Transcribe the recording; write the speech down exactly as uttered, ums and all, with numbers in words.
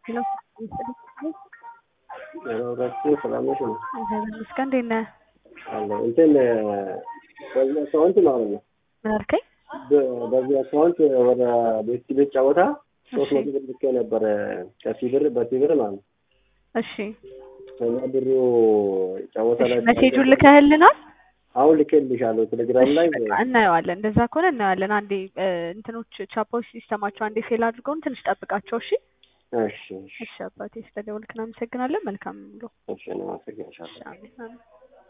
Hello. ረሱ ሰላም ነሽ? እግዚአብሔር ይመስገን። እንዴት ነህ? አለ እንትን በዚህ አካውንት ማለት ነው። ምን አልከኝ? በዚህ አካውንት ወደ ቤት ቤት ጫወታ ሶስት መቶ ብር ልኬ ነበር ከሲብር በሲብር ማለት ነው። እሺ እና ብሩ ጫወታ ላይ ሜሴጁን ልከህልናል? አሁን ልኬልሻለሁ ቴሌግራም ላይ እናየዋለን። እንደዛ ከሆነ እናየዋለን። አንዴ እንትኖች ቻፖች ሲስተማቸው አንዴ ፌል አድርገውን ትንሽ ጠብቃቸው። እሺ እሺ እሺ አባቴ ስለደወልክ እናመሰግናለን። መልካም ብሎ እሺ ነው አመሰግናለሁ።